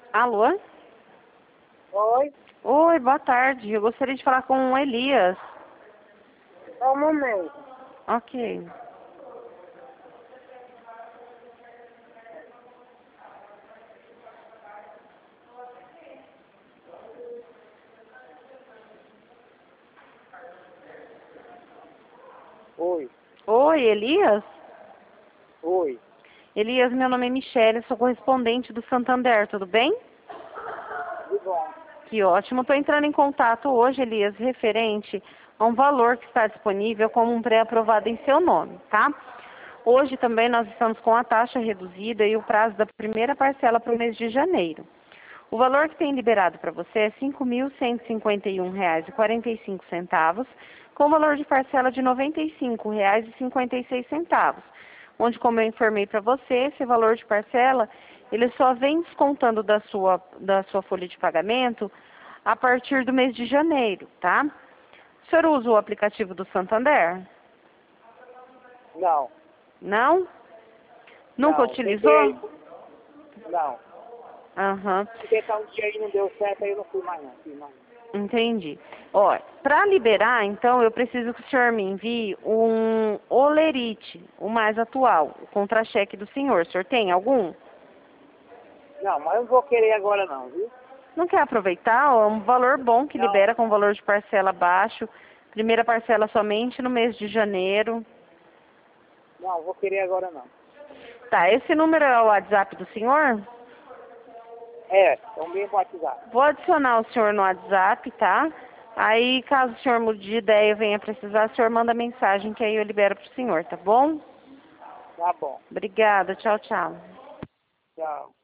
Alô? Oi, Oi, boa tarde. Eu gostaria de falar com o Elias. só um momento. Ok. Oi, Oi, Elias? oi, Elias, meu nome é Michele, sou correspondente do Santander, tudo bem? tudo bom? Que ótimo. Estou entrando em contato hoje, Elias, referente a um valor que está disponível como um pré-aprovado em seu nome, tá? Hoje também nós estamos com a taxa reduzida e o prazo da primeira parcela para o mês de janeiro. O valor que tem liberado para você é R$ 5.151,45, com valor de parcela de R$ 95,56, onde, como eu informei para você, esse valor de parcela, ele só vem descontando da sua folha de pagamento a partir do mês de janeiro, tá? O senhor usa o aplicativo do Santander? Não, Não? Nunca não, tentei, utilizou? não. Aham. Tentei um dia aí não deu certo, aí eu não fui mais não, Entendi. Ó, para liberar, então, eu preciso que o senhor me envie um olerite, o mais atual, o contra-cheque do senhor. O senhor tem algum? Não, mas eu não vou querer agora não, viu? Não quer aproveitar? Ó, um valor bom que Não, libera com valor de parcela baixo. Primeira parcela somente no mês de janeiro. não, vou querer agora não. Tá, esse número é o WhatsApp do senhor? É o mesmo WhatsApp. Vou adicionar o senhor no WhatsApp, tá? Aí, caso o senhor mude de ideia e venha precisar, o senhor manda mensagem que aí eu libero pro senhor, tá bom? Tá bom, Obrigada, tchau, tchau. tchau.